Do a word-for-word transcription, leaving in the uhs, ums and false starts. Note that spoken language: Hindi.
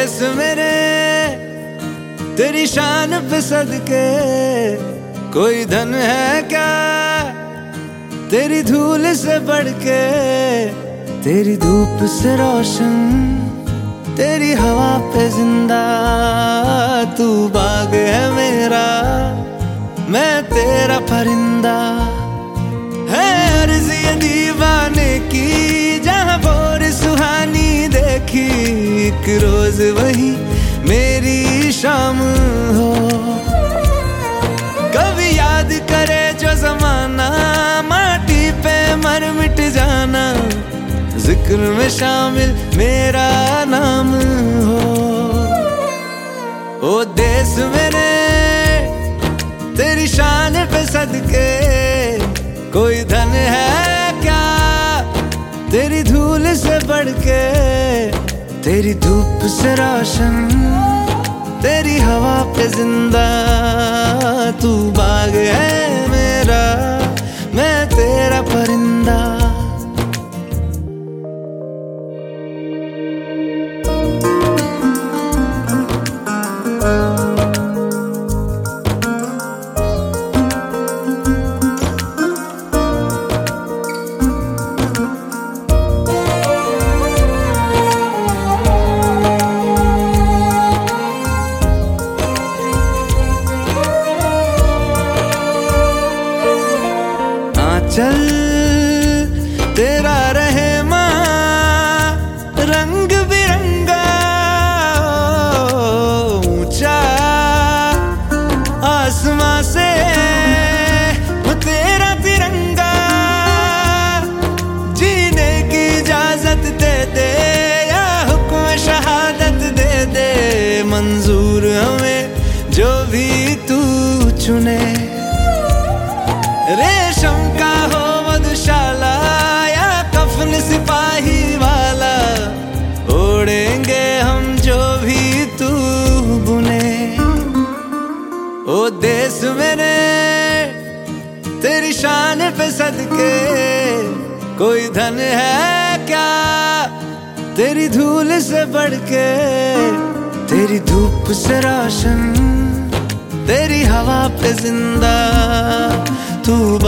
देश मेरे तेरी शान पे सदके, कोई धन है क्या तेरी धूल से बढ़ के। तेरी धूप से रोशन, तेरी हवा पे जिंदा, तू बाग है मेरा, मैं तेरा परिंदा। है अर्ज़ ये दीवाने की, जहाँ भोर सुहानी देखी, एक रोज वही मेरी शाम हो। कभी याद करे जो जमाना, माटी पे मर मिट जाना, जिक्र में शामिल मेरा नाम हो। ओ देश मेरे तेरी शान पे सदके, कोई धन है क्या तेरी धूल से बढ़ के। तेरी धूप से रोशन, तेरी हवा पे जिंदा, तू बाग है मेरा, मैं तेरा परिंदा। चल तेरा रहे माँ रंग बिरंगा, ऊंचा आसमां से तेरा तिरंगा। जीने की इजाजत दे दे या हुक्म शहादत दे दे, मंजूर हमें जो भी तू चुने। रेशम का हो मधुशाला या कफन सिपाही वाला, ओढ़ेंगे हम जो भी तू बुने। ओ देश मेरे तेरी शान पे सदके, कोई धन है क्या तेरी धूल से बढ़ के। तेरी धूप से रोशन, तेरी हवा पे जिंदा, तू